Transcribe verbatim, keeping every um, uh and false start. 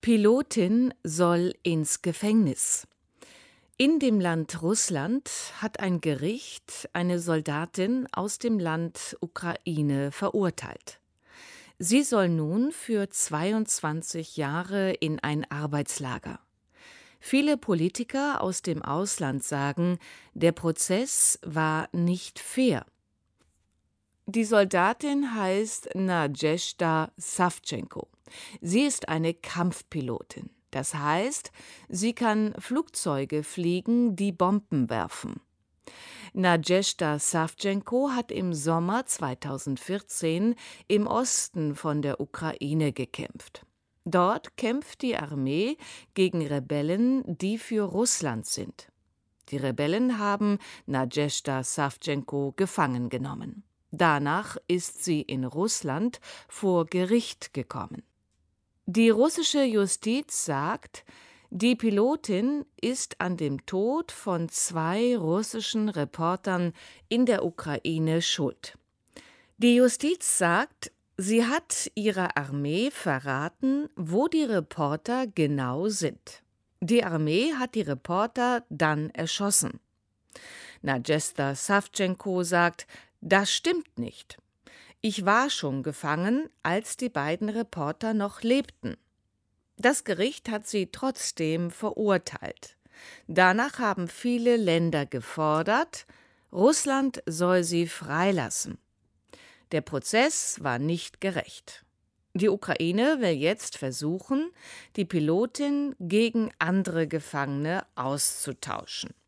Pilotin soll ins Gefängnis. In dem Land Russland hat ein Gericht eine Soldatin aus dem Land Ukraine verurteilt. Sie soll nun für zweiundzwanzig Jahre in ein Arbeitslager. Viele Politiker aus dem Ausland sagen, der Prozess war nicht fair. Die Soldatin heißt Nadezhda Savchenko. Sie ist eine Kampfpilotin. Das heißt, sie kann Flugzeuge fliegen, die Bomben werfen. Nadezhda Savchenko hat im Sommer zweitausendvierzehn im Osten von der Ukraine gekämpft. Dort kämpft die Armee gegen Rebellen, die für Russland sind. Die Rebellen haben Nadezhda Savchenko gefangen genommen. Danach ist sie in Russland vor Gericht gekommen. Die russische Justiz sagt, die Pilotin ist an dem Tod von zwei russischen Reportern in der Ukraine schuld. Die Justiz sagt, sie hat ihrer Armee verraten, wo die Reporter genau sind. Die Armee hat die Reporter dann erschossen. Nadezhda Savchenko sagt, das stimmt nicht. Ich war schon gefangen, als die beiden Reporter noch lebten. Das Gericht hat sie trotzdem verurteilt. Danach haben viele Länder gefordert, Russland soll sie freilassen. Der Prozess war nicht gerecht. Die Ukraine will jetzt versuchen, die Pilotin gegen andere Gefangene auszutauschen.